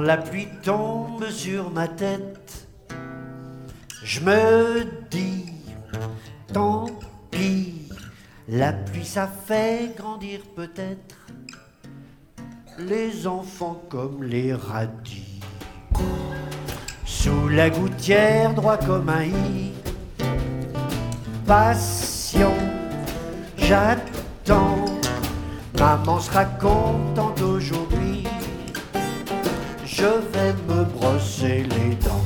la pluie tombe sur ma tête, je me dis, tant pis, la pluie ça fait grandir peut-être les enfants comme les radis. Sous la gouttière, droit comme un i, patient, j'attends, maman sera contente aujourd'hui, je vais me brosser les dents.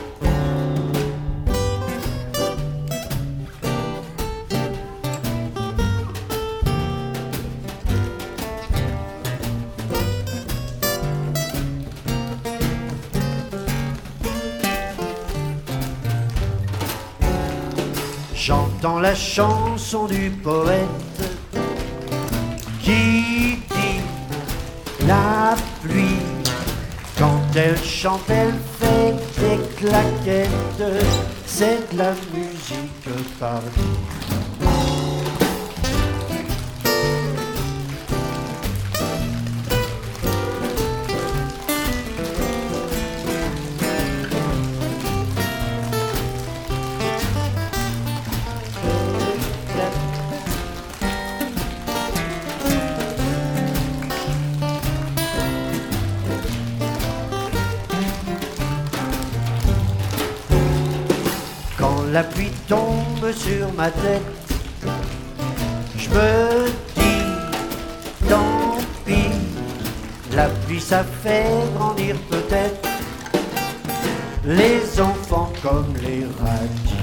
J'entends la chanson du poète qui dit la pluie, quand elle chante, elle fait des claquettes, c'est de la musique partout. Quand la pluie tombe sur ma tête, je me dis, tant pis, la pluie ça fait grandir peut-être les enfants comme les radis.